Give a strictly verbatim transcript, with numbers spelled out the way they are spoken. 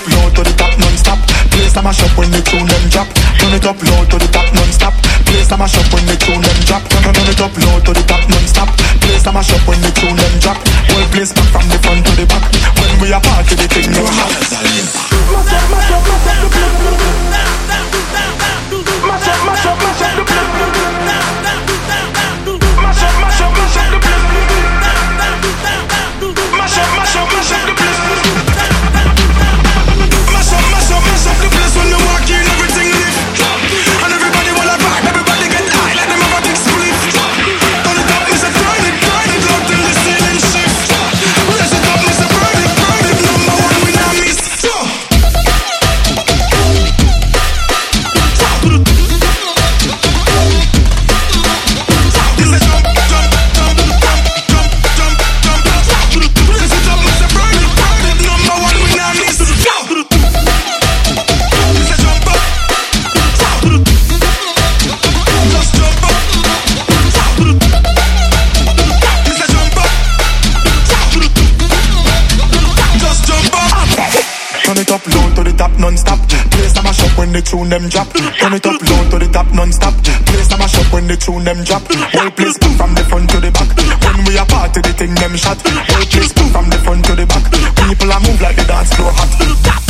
low to the top non-stop. Place a mash up when the tune them drop. Turn it up low to the top non-stop. Place a mash up when the tune them drop. Turn it up low to the top non-stop. Place a mash up when the tune them drop. Whole place back from the front to the back. When we are party the thing no hot. Mash up, mash up, mash up the place. Mash up, mash up, mash up the place. Mash up, mash up, mash up the place. Mash up, mash up, mash up the place. Mash up, mash up, mash up the place. When you walk in, everything lift. And everybody wanna rock, everybody get high, let them have a big split. On the top, Mister Burn it, burn it, low till the ceiling shift. Raise it up, Mister Burn it, burn it, number one we not miss. Up low to the top non-stop. Place a mash up when the tune them drop. Turn it up low to the top non-stop. Place a mash up when the tune them drop. Whole place back from the front to the back. When we are party the thing them shot. Whole place back from the front to the back. People are move like the dance floor hot.